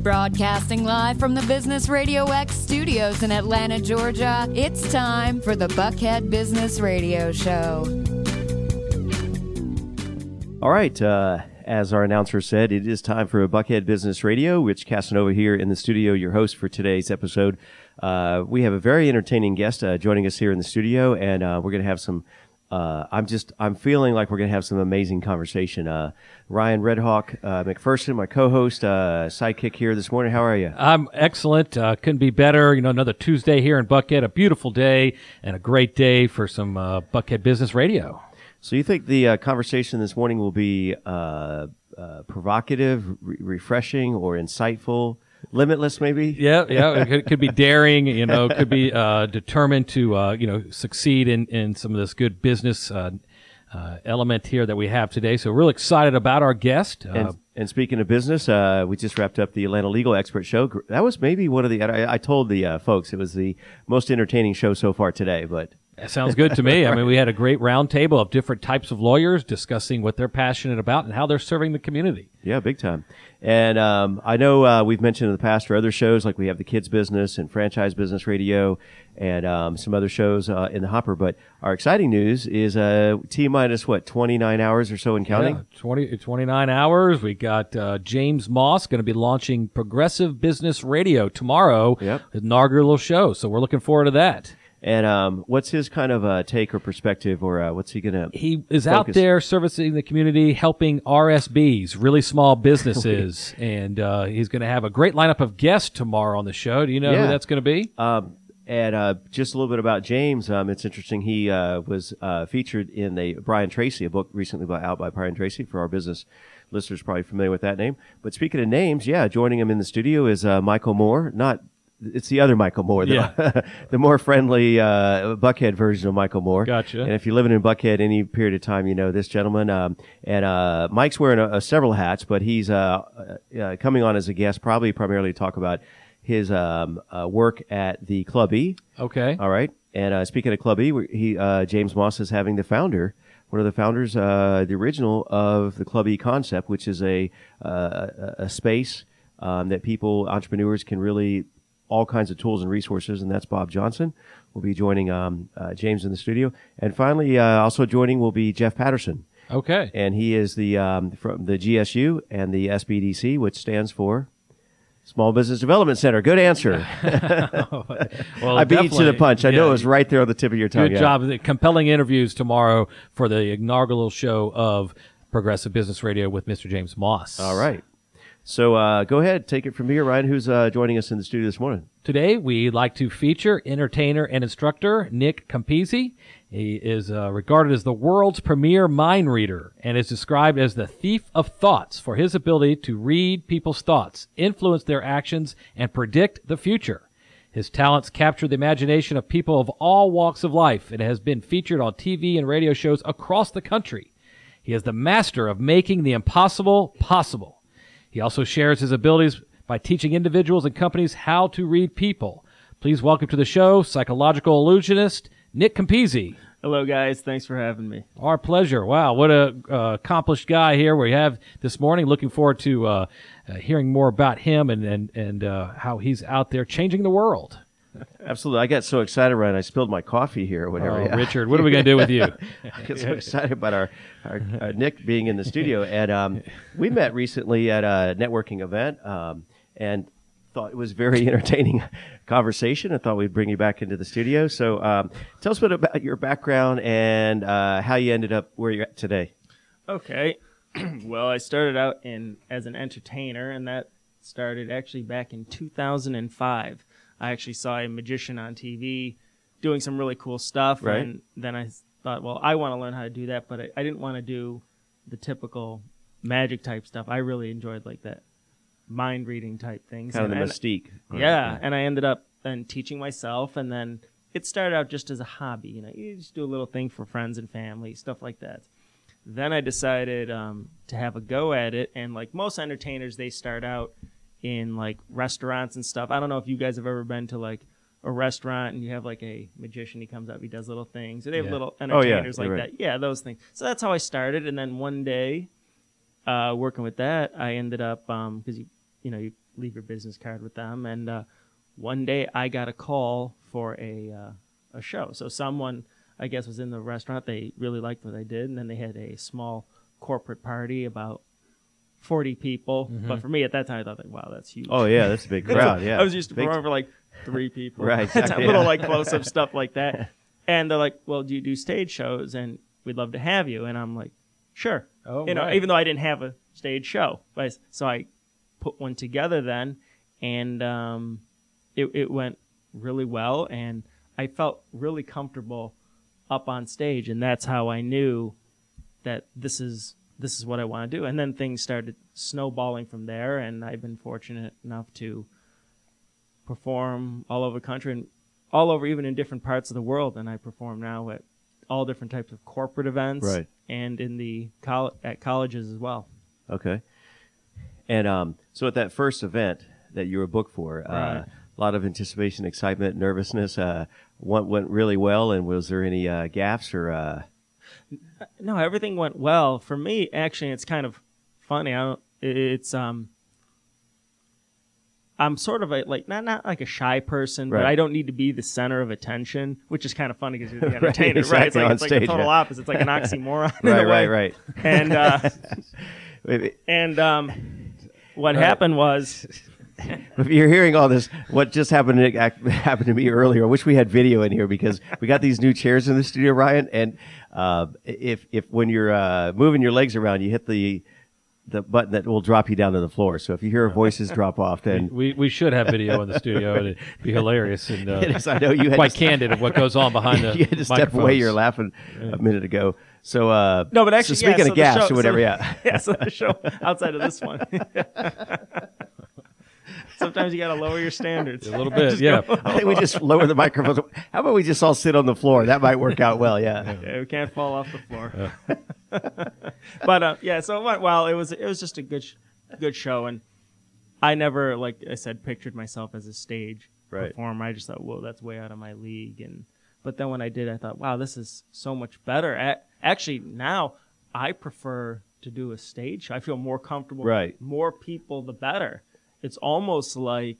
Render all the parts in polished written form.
Broadcasting live from the Business Radio X studios in Atlanta, Georgia, it's time for the Buckhead Business Radio Show. All right, as our announcer said, it is time for Buckhead Business Radio. Rich Casanova here in the studio, your host for today's episode. We have a very entertaining guest joining us here in the studio, and we're going to have some I'm feeling like we're going to have some amazing conversation. Ryan Redhawk McPherson, my co-host, sidekick here this morning. How are you? I'm excellent. Couldn't be better. You know, another Tuesday here in Buckhead, a beautiful day and a great day for some Buckhead Business Radio. So you think the conversation this morning will be provocative, refreshing, or insightful? Limitless, maybe? Yeah. It could be daring, could be determined to, succeed in some of this good business element here that we have today. So real excited about our guest. And speaking of business, we just wrapped up the Atlanta Legal Expert Show. That was maybe one of the, I told the folks it was the most entertaining show so far today, but... That sounds good to me. I mean, we had a great round table of different types of lawyers discussing what they're passionate about and how they're serving the community. Yeah, big time. And I know we've mentioned in the past for other shows, like we have the Kids Business and Franchise Business Radio and some other shows in the hopper. But our exciting news is T-minus, 29 hours or so in counting? Yeah, 29 hours. We got James Moss going to be launching Progressive Business Radio tomorrow. Yep. Inaugural show. So we're looking forward to that. And what's his kind of take or perspective, or what's he going to He is out there servicing the community, helping RSBs, really small businesses, and he's going to have a great lineup of guests tomorrow on the show. Do you know who that's going to be? And just a little bit about James. It's interesting. He was featured in the Brian Tracy, a book recently out by Brian Tracy for our business listeners, probably familiar with that name. But speaking of names, joining him in the studio is Michael Moore, It's the other Michael Moore, the more friendly Buckhead version of Michael Moore. Gotcha. And if you're living in Buckhead any period of time, you know this gentleman. And Mike's wearing several hats, but he's coming on as a guest, probably primarily to talk about his work at the Club E. Okay. All right. And speaking of Club E, James Moss is having one of the founders, the original of the Club E concept, which is a space that entrepreneurs can really all kinds of tools and resources, and that's Bob Johnson. Will be joining James in the studio. And finally, also joining will be Jeff Patterson. Okay. And he is from the GSU and the SBDC, which stands for Small Business Development Center. Good answer. Well, I beat you to the punch. I know it was right there on the tip of your tongue. Good job. Compelling interviews tomorrow for the inaugural show of Progressive Business Radio with Mr. James Moss. All right. So go ahead, take it from here, Ryan. Who's joining us in the studio this morning? Today, we'd like to feature entertainer and instructor Nick Campisi. He is regarded as the world's premier mind reader and is described as the thief of thoughts for his ability to read people's thoughts, influence their actions, and predict the future. His talents capture the imagination of people of all walks of life and has been featured on TV and radio shows across the country. He is the master of making the impossible possible. He also shares his abilities by teaching individuals and companies how to read people. Please welcome to the show, psychological illusionist, Nick Campisi. Hello, guys. Thanks for having me. Our pleasure. Wow, what a accomplished guy here we have this morning. Looking forward to hearing more about him and how he's out there changing the world. Absolutely. I got so excited, Ryan, I spilled my coffee here or whatever. Oh, Richard, what are we going to do with you? I get so excited about our Nick being in the studio. And we met recently at a networking event and thought it was very entertaining conversation. I thought we'd bring you back into the studio. So tell us a bit about your background and how you ended up where you're at today. Okay. Well, I started out as an entertainer, and that started actually back in 2005. I actually saw a magician on TV doing some really cool stuff, right. And then I thought, well, I want to learn how to do that, but I didn't want to do the typical magic type stuff. I really enjoyed like that mind reading type things. Kind of the mystique. Yeah, and I ended up then teaching myself, and then it started out just as a hobby. You just do a little thing for friends and family, stuff like that. Then I decided to have a go at it, and like most entertainers, they start out in like restaurants and stuff. I don't know if you guys have ever been to like a restaurant and you have like a magician, he comes up, he does little things. Or they have little entertainers like that. Yeah, those things. So that's how I started. And then one day, working with that, I ended up because you leave your business card with them. And one day I got a call for a show. So someone, I guess, was in the restaurant. They really liked what I did, and then they had a small corporate party, about 40 people. But for me at that time, I thought, like, wow, that's huge. Oh yeah, that's a big crowd. Yeah, I was used to Big- perform for like 3 people. Right, exactly, Little yeah. like close-up stuff like that. And they're like, well, do you do stage shows? And we'd love to have you. And I'm like, sure. Oh, you know, right. even though I didn't have a stage show. So I put one together then, and it went really well, and I felt really comfortable up on stage, and that's how I knew that this is what I want to do. And then things started snowballing from there, and I've been fortunate enough to perform all over the country and all over, even in different parts of the world. And I perform now at all different types of corporate events, Right. and in the at colleges as well. Okay. And so at that first event that you were booked for, Right. a lot of anticipation, excitement, nervousness. What went really well, and was there any gaffes or? No, everything went well. For me, actually, it's kind of funny. I'm sort of not like a shy person, Right. but I don't need to be the center of attention, which is kind of funny because you're the Right, entertainer, right? It's exactly, like, on it's like the stage, total yeah. opposite. It's like an oxymoron. in a way. Right. And what happened was, If you're hearing all this, what just happened to me earlier? I wish we had video in here because we got these new chairs in the studio, Ryan. And if when you're moving your legs around, you hit the button that will drop you down to the floor. So if you hear voices drop off, then We should have video in the studio. It'd be hilarious and it is. I know you had quite to, candid of what goes on behind the you had to step away. You're microphones. laughing a minute ago. So no, but actually, so speaking so of gaffes the show, or whatever, so, yeah. yeah. So the show outside of this one, sometimes you got to lower your standards. A little bit, yeah. I think we just lower the microphones. How about we just all sit on the floor? That might work out well. Yeah. Yeah, we can't fall off the floor. But yeah, so it went well. It was just a good show, and I never, like I said, pictured myself as a stage Right. performer. I just thought, whoa, that's way out of my league. But then when I did, I thought, wow, this is so much better. Actually, now I prefer to do a stage show. I feel more comfortable. Right. More people, the better. It's almost like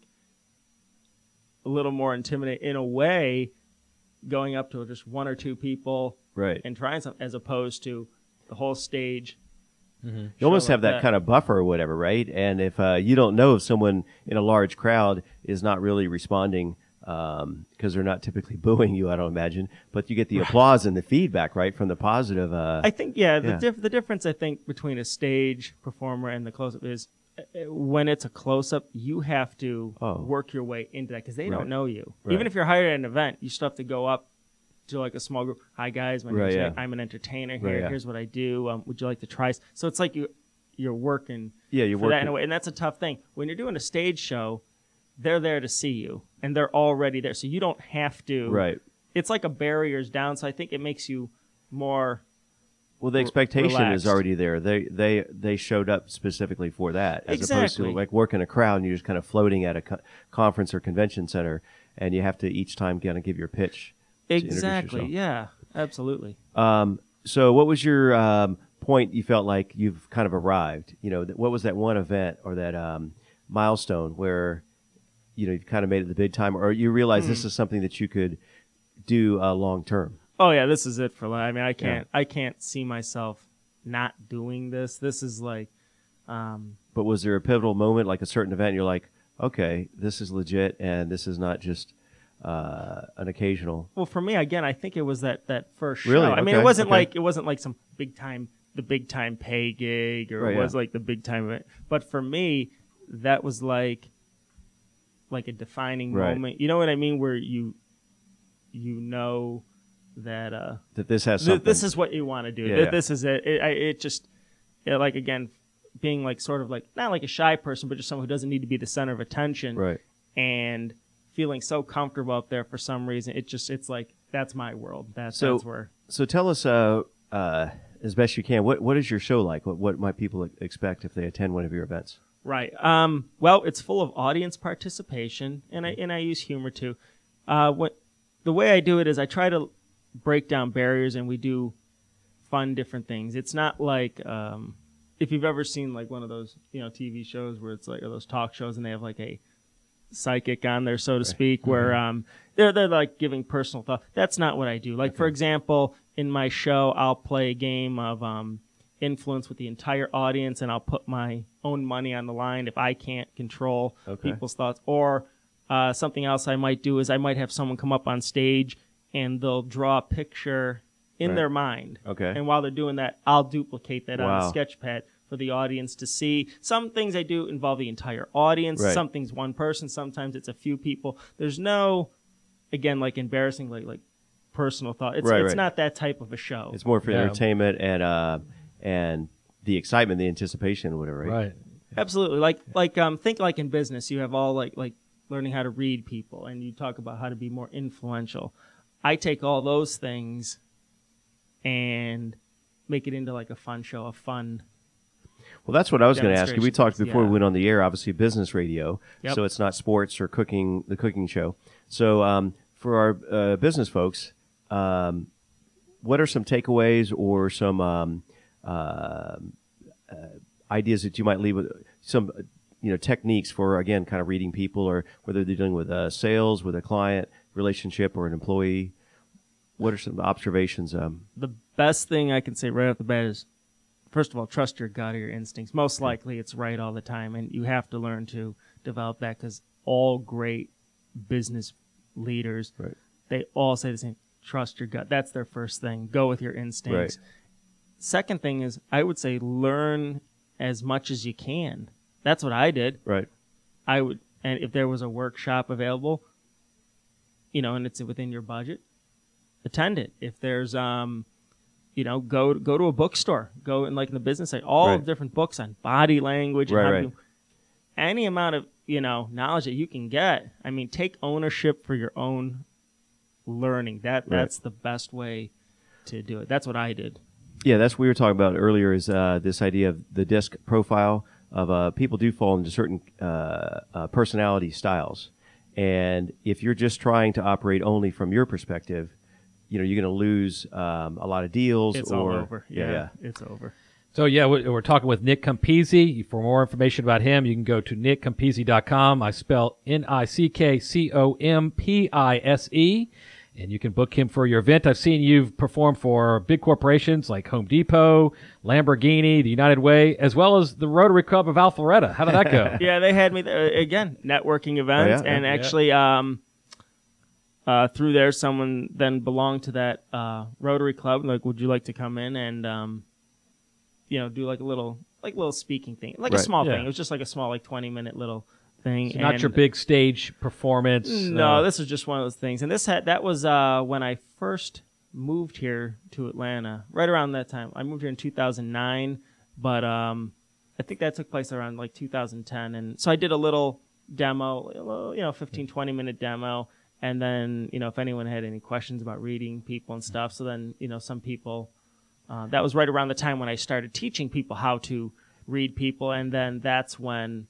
a little more intimidating in a way, going up to just 1 or 2 people Right. and trying something, as opposed to the whole stage. You almost show have like that kind of buffer or whatever, right? And if you don't know if someone in a large crowd is not really responding because they're not typically booing you, I don't imagine, but you get the applause and the feedback, right, from the positive. I think, yeah, Yeah. the difference, I think, between a stage performer and the close-up is when it's a close-up, you have to work your way into that because they Right. don't know you. Right. Even if you're hired at an event, you still have to go up to like a small group. Hi, guys. My name's Right, Nick. yeah. I'm an entertainer here. Right, yeah. Here's what I do. Would you like to try? So it's like you're working Yeah, you're for that in working- a way. And that's a tough thing. When you're doing a stage show, they're there to see you, and they're already there. So you don't have to. Right. It's like a barrier's down, so I think it makes you more... Well, the expectation relaxed. is already there. They showed up specifically for that, as opposed Exactly. to like working a crowd and you're just kind of floating at a conference or convention center, and you have to each time kind of give your pitch. to introduce Exactly. yourself. Yeah, absolutely. So, what was your point? You felt like you've kind of arrived. You know, what was that one event or that milestone where you've kind of made it the big time, or you realize this is something that you could do long term? Oh yeah, this is it for life. I mean, I can't see myself not doing this. This is like, But was there a pivotal moment, like a certain event, you're like, okay, this is legit, and this is not just an occasional? well, for me again, I think it was that first show. Really? I mean, Okay, it wasn't okay. like some the big time pay gig, or Right, it was yeah. like the big time event. But for me, that was like a defining Right. moment. You know what I mean? Where you know that That this has something. this is what you want to do. Yeah, yeah. This is it. It just like, again, being like sort of like not like a shy person, but just someone who doesn't need to be the center of attention. Right. And feeling so comfortable up there for some reason, it's like that's my world. That's where. So tell us, as best you can, what is your show like? What might people expect if they attend one of your events? Right. Well, it's full of audience participation, and I use humor too. The way I do it is I try to break down barriers, and we do fun different things. It's not like if you've ever seen like one of those, TV shows where it's like, or those talk shows and they have like a psychic on there, so to speak, where they're like giving personal thought. That's not what I do. Like, for example, in my show, I'll play a game of influence with the entire audience, and I'll put my own money on the line if I can't control people's thoughts. Or something else I might do is I might have someone come up on stage and they'll draw a picture in their mind. Okay. And while they're doing that, I'll duplicate that on a sketch pad for the audience to see. Some things I do involve the entire audience. Right. Some things one person. Sometimes it's a few people. There's no, again, like embarrassing, like personal thought. It's not that type of a show. It's more for entertainment and the excitement, the anticipation, whatever. Right. Absolutely. Like think like in business, you have all like learning how to read people, and you talk about how to be more influential. I take all those things and make it into like a fun show, a fun. Well, that's what I was going to ask you. We talked before we went on the air, obviously business radio, so it's not sports or cooking, the cooking show. So for our business folks, what are some takeaways or some ideas that you might leave with, some techniques for, again, kind of reading people, or whether they're dealing with sales, with a client relationship or an employee? What are some observations? The best thing I can say right off the bat is, first of all, trust your gut or your instincts. Most likely it's right all the time, and you have to learn to develop that, because all great business leaders, they all say the same, trust your gut. That's their first thing. Go with your instincts. Second thing is, I would say learn as much as you can. That's what I did. I would, and if there was a workshop available, and it's within your budget, attend it. If there's go to a bookstore, go in the business side, all different books on body language, and any amount of knowledge that you can get. I mean, take ownership for your own learning. That's the best way to do it. That's what I did. Yeah, that's what we were talking about earlier, is this idea of the DISC profile of people do fall into certain personality styles. And if you're just trying to operate only from your perspective, you're going to lose a lot of deals. It's all over. Yeah, it's over. So, we're talking with Nick Campisi. For more information about him, you can go to nickcampisi.com. I spell NickCompise. And you can book him for your event. I've seen you've performed for big corporations like Home Depot, Lamborghini, the United Way, as well as the Rotary Club of Alpharetta. How did that go? Yeah, they had me there, again, networking events. Actually, through there, someone then belonged to that Rotary Club. Like, would you like to come in and, do like a little speaking thing, like a small thing. It was just like a small 20-minute little thing. So not your big stage performance. No, this was just one of those things. And that was when I first moved here to Atlanta, right around that time. I moved here in 2009, but I think that took place around 2010. And so I did a little demo, 15, 20-minute demo. And then, if anyone had any questions about reading people and stuff, so then, some people, that was right around the time when I started teaching people how to read people. And then that's when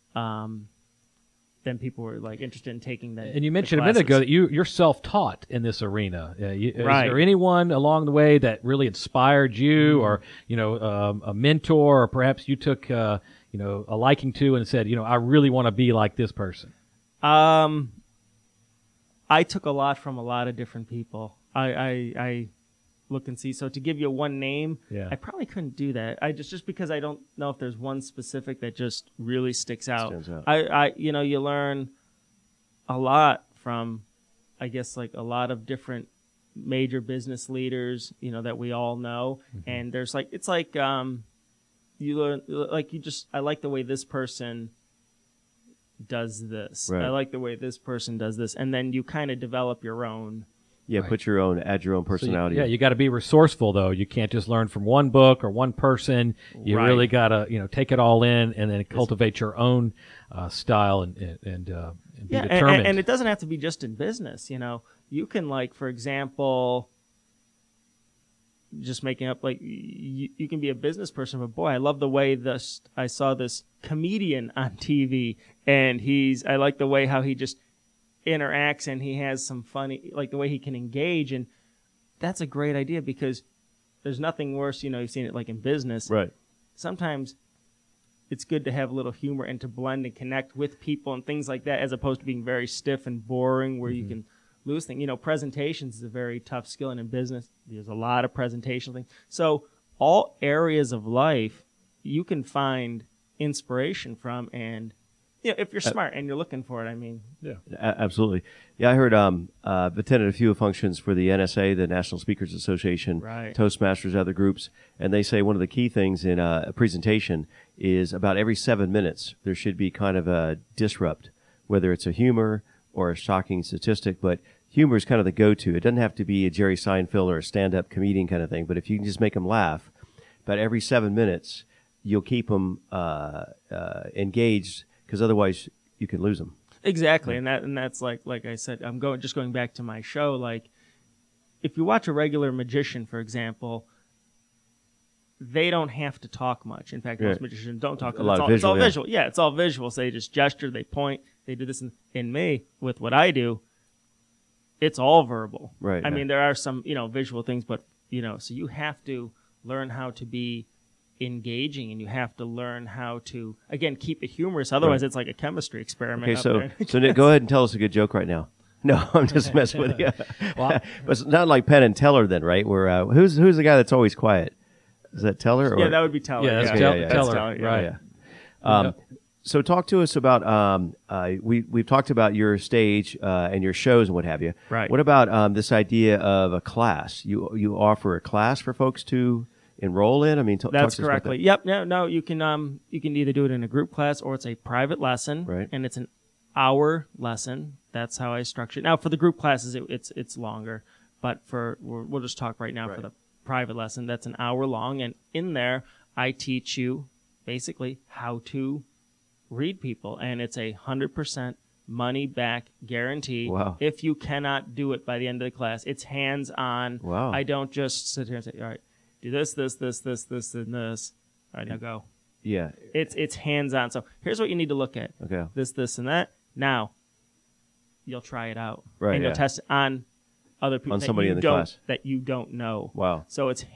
then people were interested in taking that. And you mentioned a minute ago that you're self-taught in this arena. Is there anyone along the way that really inspired you, or a mentor, or perhaps you took a liking to and said, I really want to be like this person? I took a lot from a lot of different people. I look and see. So to give you one name, I probably couldn't do that. Just because I don't know if there's one specific that just really sticks out. You learn a lot from, I guess, a lot of different major business leaders, that we all know. Mm-hmm. And there's you learn, I like the way this person does this. I like the way this person does this. And then you kind of develop your own. Yeah, add your own personality. So you got to be resourceful, though. You can't just learn from one book or one person. You really got to, take it all in and then cultivate your own style and be determined. And it doesn't have to be just in business. You can, for example, just making up, you can be a business person, but boy, I love the way I saw this comedian on TV, and I like the way how he just interacts, and he has some funny, the way he can engage, and that's a great idea, because there's nothing worse, you've seen it in business. Right. sometimes it's good to have a little humor and to blend and connect with people and things like that, as opposed to being very stiff and boring where you can lose things. You know, presentations is a very tough skill, and in business, there's a lot of presentation things. So all areas of life you can find inspiration from, and you know, if you're smart and you're looking for it, I mean. Yeah. Absolutely. Yeah, I heard attended a few functions for the NSA, the National Speakers Association, Right. Toastmasters, other groups, and they say one of the key things in a presentation is about every 7 minutes there should be kind of a disrupt, whether it's a humor or a shocking statistic, but humor is kind of the go-to. It doesn't have to be a Jerry Seinfeld or a stand-up comedian kind of thing, but if you can just make them laugh, about every 7 minutes, you'll keep them engaged, because otherwise you can lose them. Exactly, and that's like I said, going back to my show. Like, if you watch a regular magician, for example, they don't have to talk much. In fact, most magicians don't talk. It's all visual. Yeah, it's all visual. So they just gesture, they point, they do this. In me, with what I do, it's all verbal. Right. I mean, there are some visual things, but so you have to learn how to be engaging, and you have to learn how to, again, keep it humorous. Otherwise, it's like a chemistry experiment. Okay, so Nick, go ahead and tell us a good joke right now. No, I'm just messing with you. Well, but it's not like Penn and Teller then, right? Where who's the guy that's always quiet? Is that Teller? Or? Yeah, that would be Teller. Yeah, that's Teller. That's Teller, right. Yeah. So talk to us about we've talked about your stage and your shows and what have you. Right. What about this idea of a class? You offer a class for folks to enroll in? I mean, that's talk to us about correctly. that. Yep. No, you can either do it in a group class or it's a private lesson, Right. And it's an hour lesson. That's how I structure it. Now, for the group classes, it's longer, but we'll just talk right now for the private lesson. That's an hour long, and in there, I teach you basically how to read people, and it's 100% money back guarantee. Wow. If you cannot do it by the end of the class, it's hands on. Wow. I don't just sit here and say, all right, do this, and this. All right, now go. Yeah. It's hands on. So here's what you need to look at. Okay. This, and that. Now, you'll try it out. Right, And you'll yeah. test it on other people On somebody in the class. that you don't know. Wow. So it's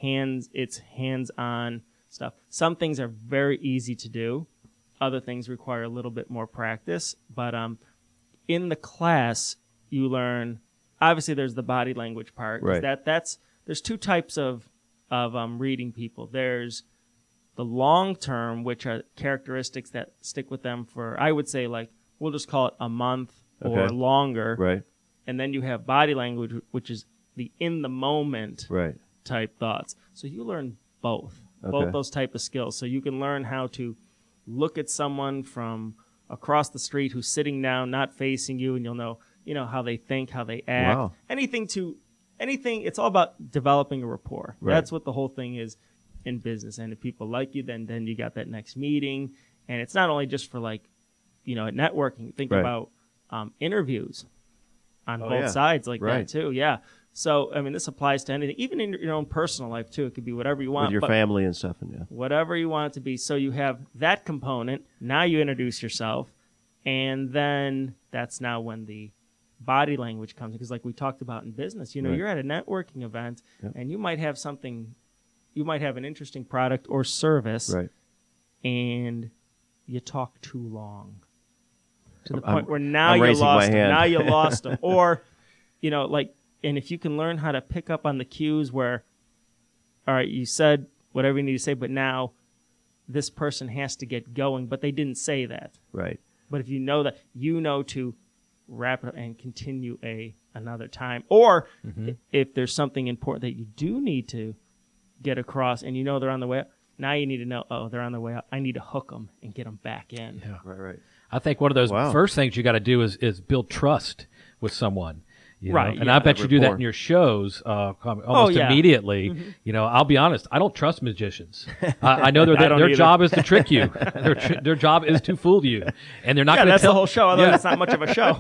hands-on stuff. Some things are very easy to do. Other things require a little bit more practice. But in the class, you learn. Obviously, there's the body language part. Right. There's two types of reading people. There's the long term, which are characteristics that stick with them for, I would say, like, we'll just call it a month or Okay. longer. Right. And then you have body language, which is the in the moment Right. type thoughts. So you learn both Okay. those type of skills. So you can learn how to look at someone from across the street who's sitting down, not facing you, and you'll know how they think, how they act. Wow. Anything. It's all about developing a rapport. Right. That's what the whole thing is in business. And if people like you, then you got that next meeting. And it's not only just for at networking. Think Right. about interviews on both yeah. sides like Right. that too. Yeah. So, I mean, this applies to anything, even in your own personal life too. It could be whatever you want. With your but family and stuff. And yeah. whatever you want it to be. So you have that component. Now you introduce yourself. And then that's now when the body language comes in. Because like we talked about in business, Right. you're at a networking event Yep. and you might have an interesting product or service Right. and you talk too long. To the I'm- point where now I'm you raising my lost them. hand. Now you lost them. Or, and if you can learn how to pick up on the cues where, all right, you said whatever you need to say, but now this person has to get going, but they didn't say that. Right. But if you know that, to wrap it up and continue another time. Or if there's something important that you do need to get across and they're on the way up, now you need to know, they're on the way up. I need to hook them and get them back in. Yeah. Right. I think one of those Wow. first things you got to do is build trust with someone. You know? Right, And yeah, I bet you do that rapport. in your shows almost yeah. immediately. I'll be honest, I don't trust magicians. I know I don't their either. job is to trick you. Their job is to fool you. And they're not Yeah, going to that's tell the whole show. Otherwise, it's not much of a show.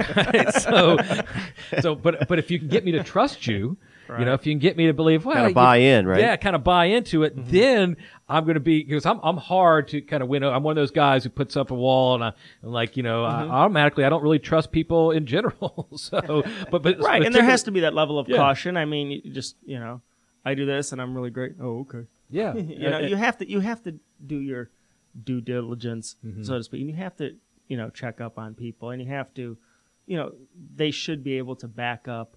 Right? But if you can get me to trust you, Right. if you can get me to believe, well, Kind of buy in, right? Yeah, kind of buy into it. Then I'm going to be, because I'm hard to kind of win. I'm one of those guys who puts up a wall and I automatically I don't really trust people in general. So, but Right, and there has to be that level of caution. I mean, you just, I do this and I'm really great. Oh, okay. Yeah. You have to do your due diligence, so to speak, and you have to check up on people, and you have to, they should be able to back up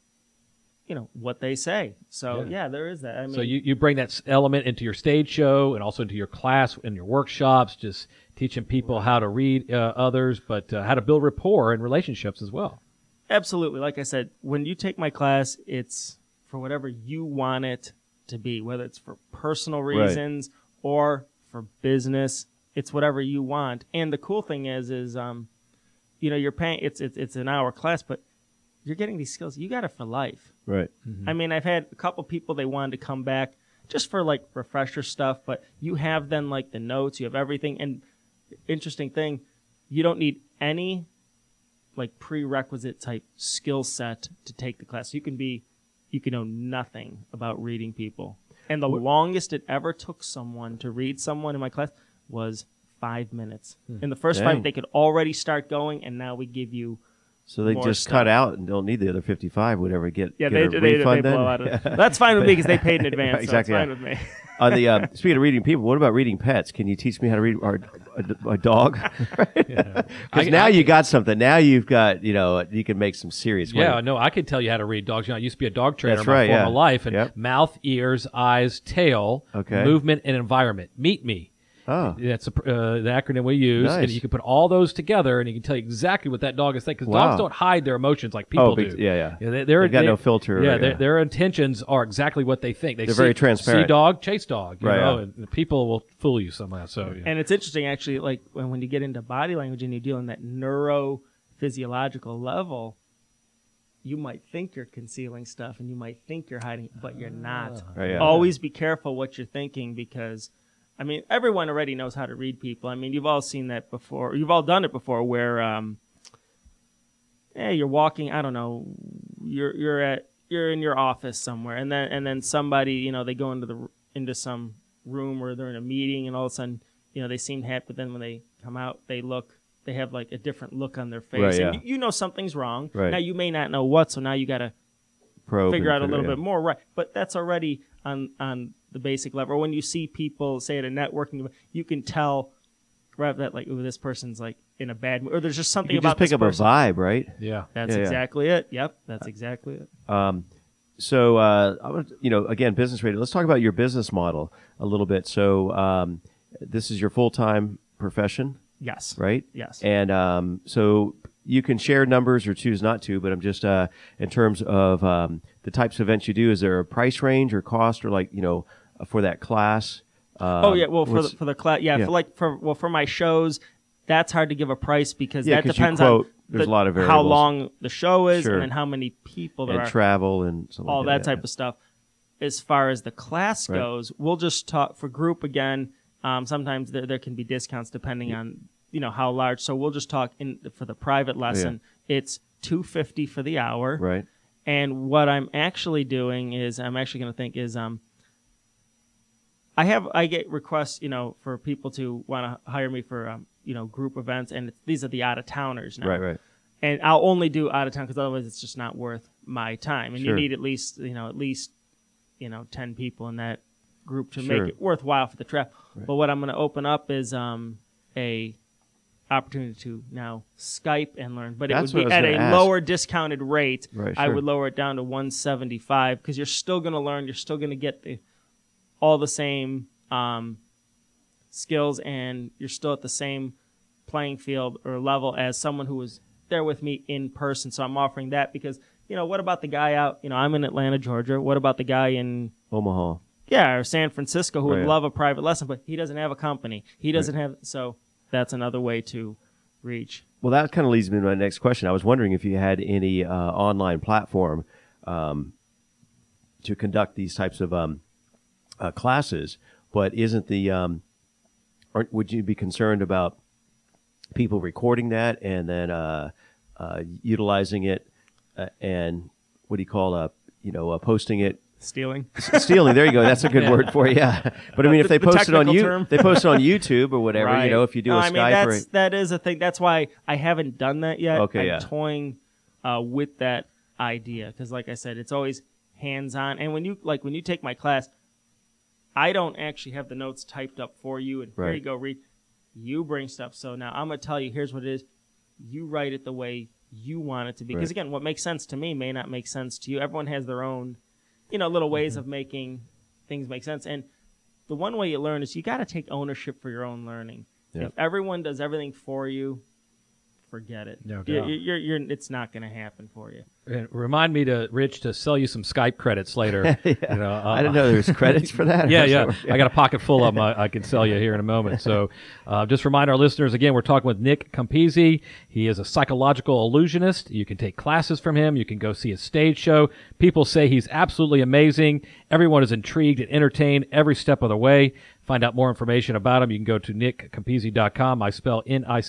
what they say. So there is that. I mean, so you bring that element into your stage show and also into your class and your workshops, just teaching people how to read others, but how to build rapport and relationships as well. Absolutely. Like I said, when you take my class, it's for whatever you want it to be, whether it's for personal reasons or for business. It's whatever you want. And the cool thing is you're paying. It's an hour class, but you're getting these skills. You got it for life. Right. I mean, I've had a couple people, they wanted to come back just for like refresher stuff, but you have then like the notes, you have everything. And interesting thing, you don't need any like prerequisite type skill set to take the class. You can know nothing about reading people. And the longest it ever took someone to read someone in my class was 5 minutes. In the first 5, they could already start going, and now we give you So they more just stuff. cut out and don't need the other 55, would ever get Yeah, a refund they then? blow out of it. That's fine with me because they paid in advance. Exactly, So it's yeah. fine with me. On the speaking of reading people, what about reading pets? Can you teach me how to read a dog? Because now you got something. Now you've got you can make some serious money. Yeah, no, I can tell you how to read dogs. I used to be a dog trainer That's in my right, former yeah. life. And Yep. mouth, ears, eyes, tail, Okay. movement, and environment. Meet me. Oh, That's the acronym we use. And Nice. you can put all those together, and you can tell you exactly what that dog is thinking. Because Wow. dogs don't hide their emotions like people do. yeah. They've got no filter, Yeah, yeah. their intentions are exactly what they think. They're very transparent. See dog, chase dog. You Right, know, yeah. and people will fool you somehow. So yeah. And it's interesting, actually, like when you get into body language and you deal in that neurophysiological level, you might think you're concealing stuff and you might think you're hiding, but you're not. Right, yeah. Always be careful what you're thinking because, I mean, everyone already knows how to read people. I mean, you've all seen that before. You've all done it before where you're walking, I don't know, you're in your office somewhere and then somebody, they go into some room or they're in a meeting and all of a sudden, they seem happy, but then when they come out, they have like a different look on their face. Right, And yeah. you know something's wrong. Right. Now you may not know what, so now you got to Probe figure out a and little yeah. bit more, right? But that's already on the basic level. Or when you see people, say at a networking, you can tell right that like, ooh, this person's like in a bad mood, or there's just something You can about just pick this up person. a vibe, right? Yeah. That's Yeah. exactly it. Yep, that's exactly it. So, I want again, business radio. Let's talk about your business model a little bit. So, this is your full-time profession, Yes. right? Yes. And so you can share numbers or choose not to, but I'm just in terms of the types of events you do. Is there a price range or cost, or like for that class? Oh yeah. Well, what's- for the class, yeah. For my shows, that's hard to give a price because Yeah, that 'cause you depends quote, on there's a lot of how variables. long the show is Sure. and then how many people there and are. travel and something all like that type of stuff. As far as the class Right. goes, we'll just talk for group again. Sometimes there can be discounts depending on how large. So we'll just talk for the private lesson. It's $250 for the hour. Right. And what I'm actually doing is I get requests for people to want to hire me for group events, and these are the out of towners now. Right. And I'll only do out of town because otherwise it's just not worth my time. And Sure. you need at least 10 people in that group to Sure. make it worthwhile for the trip. But what I'm going to open up is a opportunity to now Skype and learn. But That's it would what be I at was a gonna ask. lower discounted rate. Right, I sure. would lower it down to $175 because you're still going to learn. You're still going to get all the same skills, and you're still at the same playing field or level as someone who was there with me in person. So I'm offering that because, what about the guy out, I'm in Atlanta, Georgia. What about the guy in, Omaha. or San Francisco who would Right. love a private lesson, but he doesn't have a company. He doesn't have, so that's another way to reach. Well, that kind of leads me to my next question. I was wondering if you had any online platform to conduct these types of classes, but would you be concerned about people recording that and then utilizing it and what do you call posting it? Stealing. Stealing. There you go. That's a good word for it. Yeah. But I mean, if they The post it on technical term. they post it on YouTube or whatever. Right. If you do a I mean, Skype that is a thing. That's why I haven't done that yet. Okay, I'm yeah. toying with that idea because, like I said, it's always hands-on. And when you take my class, I don't actually have the notes typed up for you, and here Right. you go, read. You bring stuff. So now I'm going to tell you, here's what it is. You write it the way you want it to be. Because, Right. again, what makes sense to me may not make sense to you. Everyone has their own, little ways of making things make sense. And the one way you learn is you got to take ownership for your own learning. Yep. If everyone does everything for you, forget it. No doubt. It's not going to happen for you. And remind me, Rich, to sell you some Skype credits later. Yeah. I didn't know there was credits for that. Yeah. I got a pocket full of them I can sell you here in a moment. So just remind our listeners, again, we're talking with Nick Campisi. He is a psychological illusionist. You can take classes from him. You can go see his stage show. People say he's absolutely amazing. Everyone is intrigued and entertained every step of the way. Find out more information about him. You can go to nickcampisi.com. I spell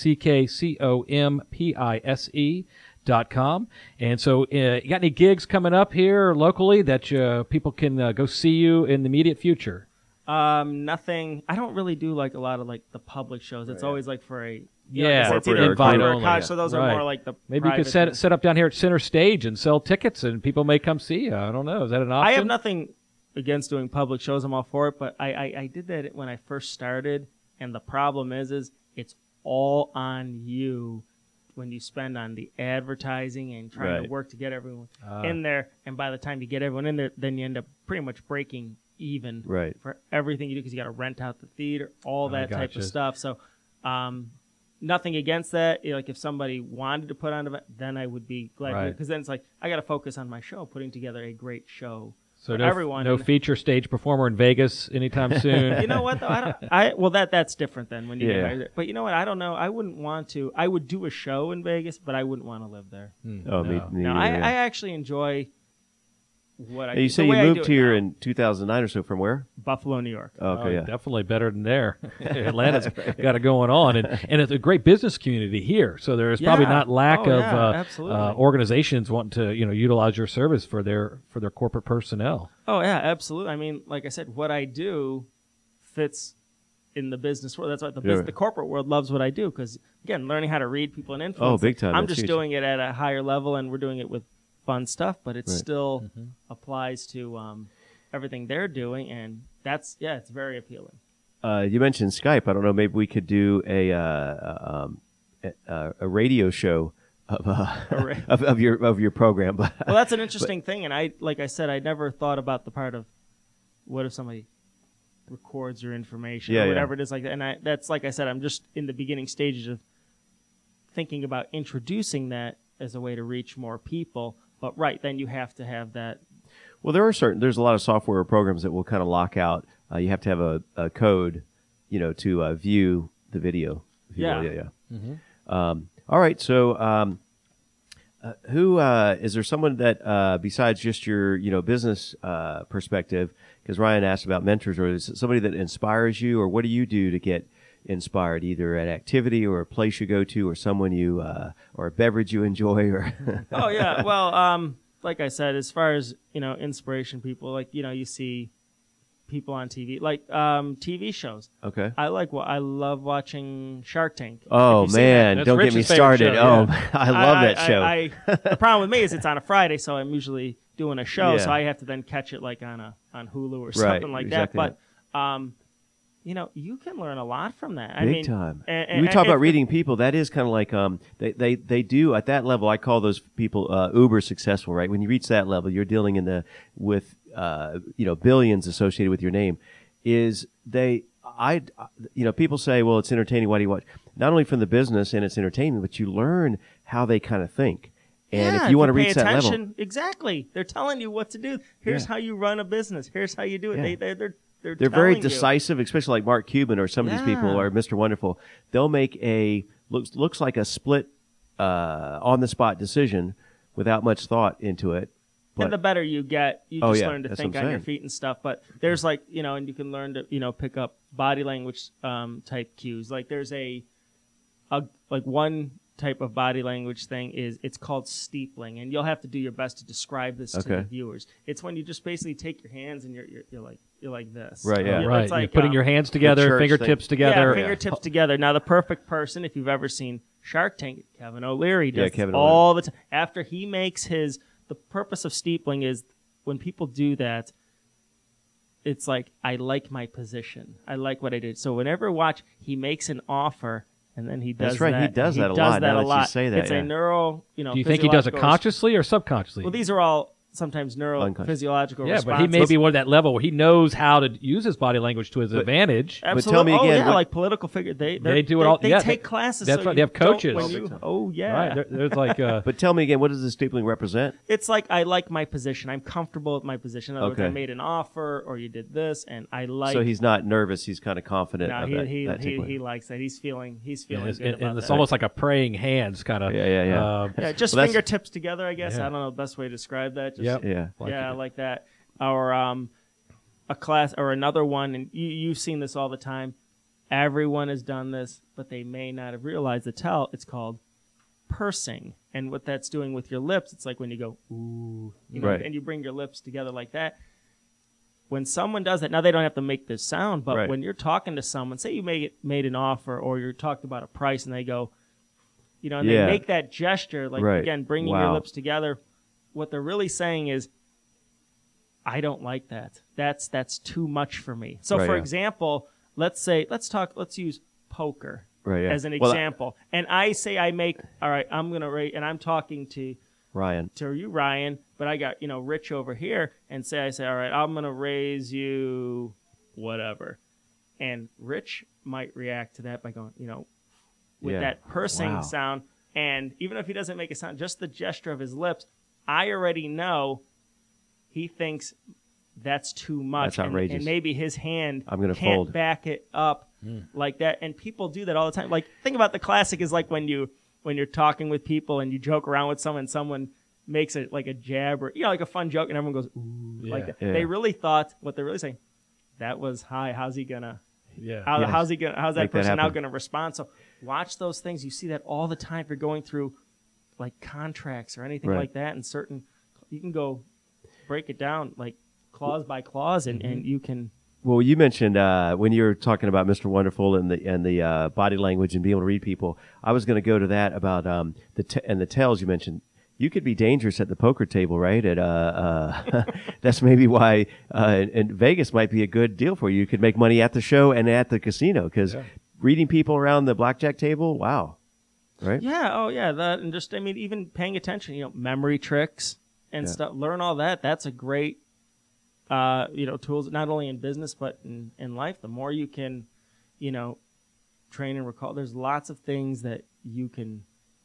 NickCompise.com. And so you got any gigs coming up here locally that people can go see you in the immediate future? Nothing. I don't really do like a lot of like the public shows. It's always like for a Yeah, it's either corporate or invite corporate or only, college, yeah. so those Right. are more like the Maybe you could private set up down here at Center Stage and sell tickets, and people may come see you. I don't know. Is that an option? I have nothing against doing public shows. I'm all for it, but I did that when I first started, and the problem is it's all on you when you spend on the advertising and trying Right. to work to get everyone in there, and by the time you get everyone in there, then you end up pretty much breaking even Right. for everything you do because you got to rent out the theater, all that type gotcha. of stuff. So nothing against that. Like if somebody wanted to put on an event, then I would be glad to, Right. because then it's like I got to focus on my show, putting together a great show So for no, everyone. no And- feature stage performer in Vegas anytime soon. you know what though? That's different than when you Yeah. get married. But you know what? I don't know. I wouldn't want to. I would do a show in Vegas, but I wouldn't want to live there. Oh, me No. neither, No, yeah. I actually enjoy what I. Hey, you do. say The you way I do moved it here now. in 2009 or so. From where? Buffalo, New York. Oh, okay, yeah. Definitely better than there. Atlanta's got it going on, and it's a great business community here. So there's probably Yeah. not lack Oh, of yeah, absolutely. organizations wanting to utilize your service for their corporate personnel. Oh yeah, absolutely. I mean, like I said, what I do fits in the business world. That's why Yeah. the corporate world loves what I do because again, learning how to read people and influence. Oh, big time. I'm That's just huge. doing it at a higher level, and we're doing it with fun stuff, but it Right. still applies to everything they're doing, and it's very appealing. You mentioned Skype. I don't know. Maybe we could do a radio show of of your program. Well, that's an interesting thing, and like I said, I never thought about the part of what if somebody records your information Yeah, or yeah. whatever it is like that. And that's like I said, I'm just in the beginning stages of thinking about introducing that as a way to reach more people. But right, then you have to have that. Well, there's a lot of software or programs that will kind of lock out. You have to have a code, to view the video. if you will. Yeah. All right. So, who is there someone that besides just your business perspective? Because Ryan asked about mentors, or is it somebody that inspires you, or what do you do to get inspired? Either an activity, or a place you go to, or someone you, or a beverage you enjoy, or Oh yeah, well, like I said, as far as inspiration, people like you see people on TV, like TV shows. okay. I love watching Shark Tank. Oh If you've seen man, That's don't get me Rich's favorite started. show, Oh, I love that show. The problem with me is it's on a Friday, so I'm usually doing a show, Yeah. so I have to then catch it like on Hulu or something like exactly that. But you can learn a lot from that. I Big mean, time. and- We talk and- about reading people. That is kind of like they do at that level. I call those people uber successful, right? When you reach that level, you're dealing with billions associated with your name. People say, well, it's entertaining. Why do you watch? Not only from the business and it's entertainment, but you learn how they kind of think. And Yeah, if you want to pay reach that level, attention, exactly. They're telling you what to do. Here's how you run a business. Here's how you do it. Yeah. They're they're very telling you. decisive, especially like Mark Cuban or some of these people, Yeah. or Mr. Wonderful. They'll make looks like a split on the spot decision without much thought into it. And the better you get, you Oh, just yeah, learn to that's think what I'm on your saying. feet and stuff. But there's and you can learn to pick up body language type cues. Like there's a one type of body language thing it's called steepling, and you'll have to do your best to describe this to the Okay. viewers. It's when you just basically take your hands and you're like this. Right, yeah. Right. It's like, You're putting your hands together, church fingertips thing. together. Yeah, fingertips together. Now, the perfect person, if you've ever seen Shark Tank, Kevin O'Leary does Yeah, Kevin all the time. After he makes the purpose of steepling is when people do that, it's like I like my position. I like what I did. So whenever I watch, he makes an offer and then he does That's right. that. He does that a lot. Now that you say that, It's a neuro, Do you think he does it physiological consciously or subconsciously? Well, these are all sometimes neurophysiological yeah, responses. but he may be one at that level where he knows how to use his body language to his advantage. Absolutely. But tell me again, Oh, yeah, what- like political figures. They do it all. They Yeah, take classes. that's so right. They have you don't- coaches. when you- oh, yeah. Right. There's like But tell me again, what does the stapling represent? It's like I like my position. I'm comfortable with my position. In other words, Okay. I made an offer, or you did this, and I like. So he's not nervous. He's kind of confident. No, of he that tickling. he likes that. He's feeling good and about it's that. almost like a praying hands kind of. Yeah. Yeah, just Well, that's- fingertips together. I guess Yeah. I don't know the best way to describe that. Just, Yep. Yeah. I like that. Or a class or another one, and you've seen this all the time. Everyone has done this, but they may not have realized it's called pursing. And what that's doing with your lips, it's like when you go, ooh, Right. and you bring your lips together like that. When someone does that, now they don't have to make this sound, but Right. when you're talking to someone, say you made an offer or you're talked about a price and they go, and Yeah. they make that gesture, like, Right. again, bringing Wow. your lips together, what they're really saying is, I don't like that. That's too much for me. So, Right, for yeah. example, let's use poker Right, yeah. as an Well, example. And I say I make, all right, I'm going to rate, and I'm talking to Ryan. you, Ryan, but I got, Rich over here, and I say, all right, I'm going to raise you whatever. And Rich might react to that by going, with Yeah. that pursing Wow. sound. And even if he doesn't make a sound, just the gesture of his lips, I already know he thinks that's too much. That's outrageous. And maybe his hand I'm gonna can't fold. back it up like that. And people do that all the time. Like, think about the classic is like when you're talking with people and you joke around with someone makes it like a jab or like a fun joke, and everyone goes ooh like that. Yeah. They really thought what they're really saying. That was high. How's he gonna? Yeah. How's that Make that person now happen. gonna respond? So watch those things. You see that all the time. If you're going through like contracts or anything Right. like that, and you can go break it down like clause by clause, and you can. Well, you mentioned when you were talking about Mr. Wonderful and the body language and being able to read people. I was going to go to that about the tells you mentioned. You could be dangerous at the poker table, right? That's maybe why and Vegas might be a good deal for you. You could make money at the show and at the casino because reading people around the blackjack table, wow, right? Yeah. Oh, yeah. That and just even paying attention. Memory tricks and stuff. Learn all that. That's a great tools not only in business but in life. The more you can, train and recall. There's lots of things that you can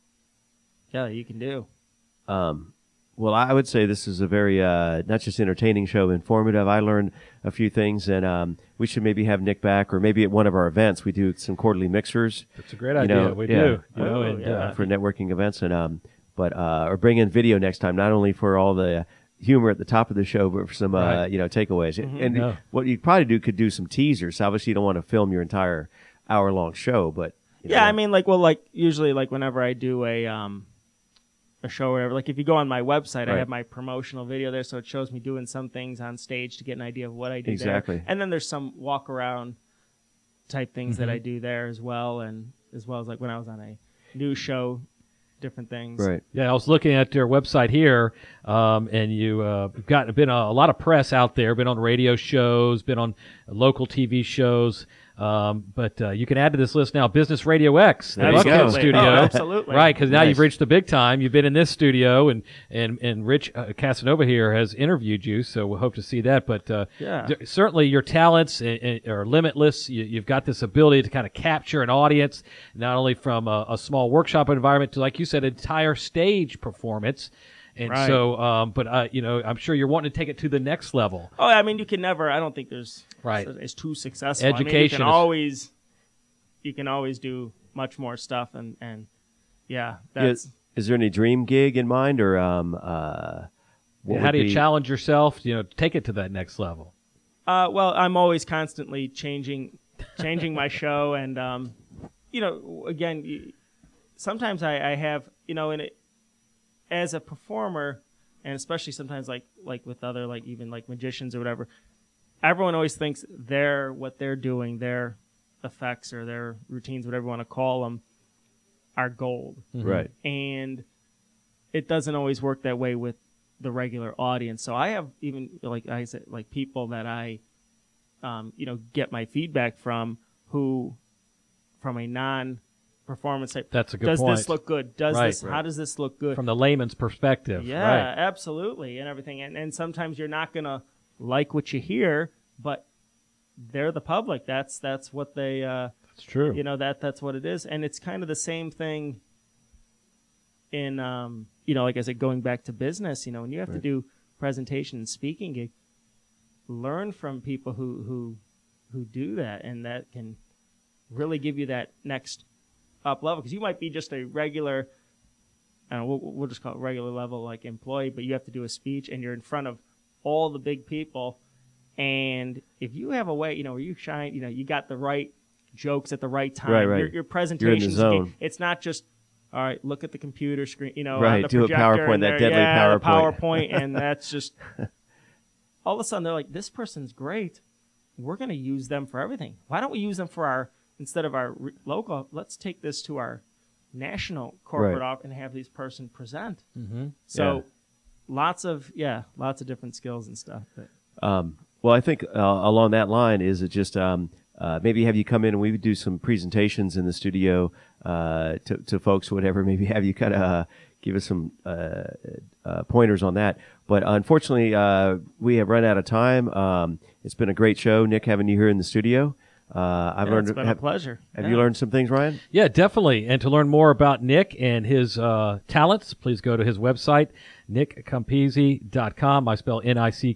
do. Well, I would say this is a very not just entertaining show, informative. I learned a few things, and we should maybe have Nick back, or maybe at one of our events we do some quarterly mixers. It's a great idea. We do. For networking events, and or bring in video next time, not only for all the humor at the top of the show, but for some takeaways. And what you probably could do some teasers. Obviously, you don't want to film your entire hour-long show, but Usually whenever I do a show or whatever, like if you go on my website, I have my promotional video there, so it shows me doing some things on stage to get an idea of what I do Exactly. there. And then there's some walk around type things that I do there as well, and as well as like when I was on a news show, different things. right. Yeah, I was looking at your website here, and you've been a lot of press out there, been on radio shows, been on local TV shows. But you can add to this list now Business Radio X, the There you Buckhead go. studio. Oh, absolutely. Right, because now Nice. you've reached the big time. You've been in this studio, and Rich Casanova here has interviewed you, so we'll hope to see that. But certainly your talents are limitless. You've got this ability to kind of capture an audience, not only from a small workshop environment to, like you said, entire stage performance. And Right. so, I'm sure you're wanting to take it to the next level. Oh, I mean, you can never. I don't think there's. Right. It's too successful. Education you can always do much more stuff, and that's. Is there any dream gig in mind, or How do you challenge yourself? Take it to that next level. Well, I'm always constantly changing my show, and again, sometimes I have as a performer, and especially sometimes like with other even magicians or whatever, everyone always thinks what they're doing, their effects or their routines, whatever you want to call them, are gold. right? And it doesn't always work that way with the regular audience. So I have even like I said, like people that I get my feedback from a non-performance type. That's a good does point. This look good? How does this look good? From the layman's perspective. Yeah, Right. absolutely, and everything. And sometimes you're not gonna like what you hear, but they're the public. That's what they. It's true. That's what it is, and it's kind of the same thing. In like I said, going back to business, when you have to do presentation and speaking gig, learn from people who do that, and that can really give you that next up level, because you might be just a regular, I don't know, we'll just call it regular level like employee, but you have to do a speech and you're in front of all the big people, and if you have a way, where you shine, you got the right jokes at the right time, Right. your presentation, You're in the zone. it's not just, all right, look at the computer screen, Right, on the do a projector, PowerPoint, and that deadly the PowerPoint. PowerPoint, and that's just all of a sudden they're like, this person's great. We're going to use them for everything. Why don't we use them for instead of our local, let's take this to our national corporate Right. office and have this person present. Mm-hmm. So lots of different skills and stuff. But. Well, I think along that line is it just maybe have you come in and we would do some presentations in the studio to folks, whatever. Maybe have you kind of give us some pointers on that. But unfortunately, we have run out of time. It's been a great show, Nick, having you here in the studio. I've learned. It's been a pleasure. Have you learned some things, Ryan? Yeah, definitely. And to learn more about Nick and his talents, please go to his website, nickcompise.com. I spell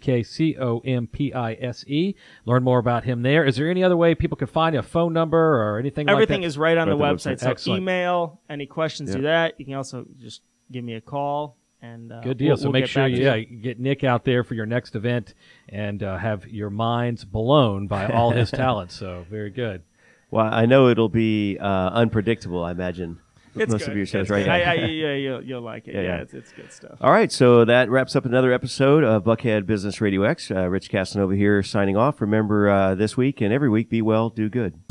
NickCompise. Learn more about him there. Is there any other way people can find a phone number or anything like that? Everything is right on the website. So Excellent. email, any questions, do that. You can also just give me a call. And good deal. We'll make get sure back to you get Nick out there for your next event and have your minds blown by all his talents. So very good. Well, I know it'll be unpredictable, I imagine. It's most good. of your shows, It's right? good. You'll like it. Yeah. It's good stuff. All right, so that wraps up another episode of Buckhead Business Radio X. Rich Casanova here signing off. Remember, this week and every week, be well, do good.